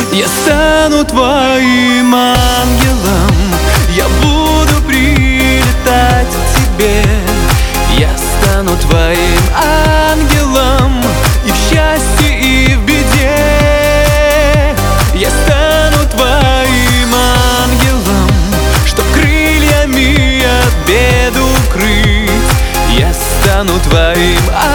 Я стану твоим ангелом, я буду прилетать к тебе. Я стану твоим ангелом и в счастье, и в беде. Я стану твоим ангелом, чтоб крыльями от бед укрыть. Я стану твоим ангелом